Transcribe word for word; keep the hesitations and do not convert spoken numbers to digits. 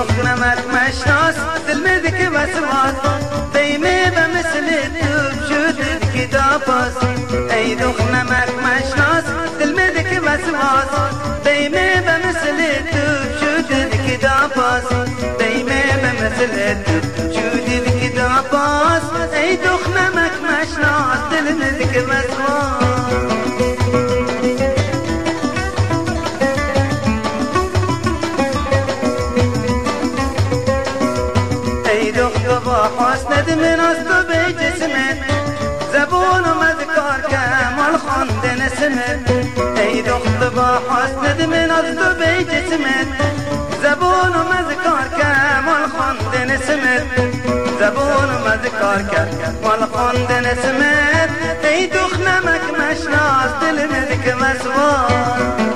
دخنمك مشناس دلمدك وسواس دايمي بمثل الدوب شودك كتاباس اي دخنمك مشناس دلمدك وسواس دايمي بمثل الدوب شودك كتاباس دايمي بمثل الدوب شودك كتاباس اي دخنمك مشناس دلمدك وسواس حسنت من أصل بجسمت زبون مذكار كمال خند نسمت أي دخل حسنت من أصل بجسمت زبون مذكار كمال خند نسمت زبون مذكار كمال خند نسمت أي دخل مك مشناس دل ملك مسوار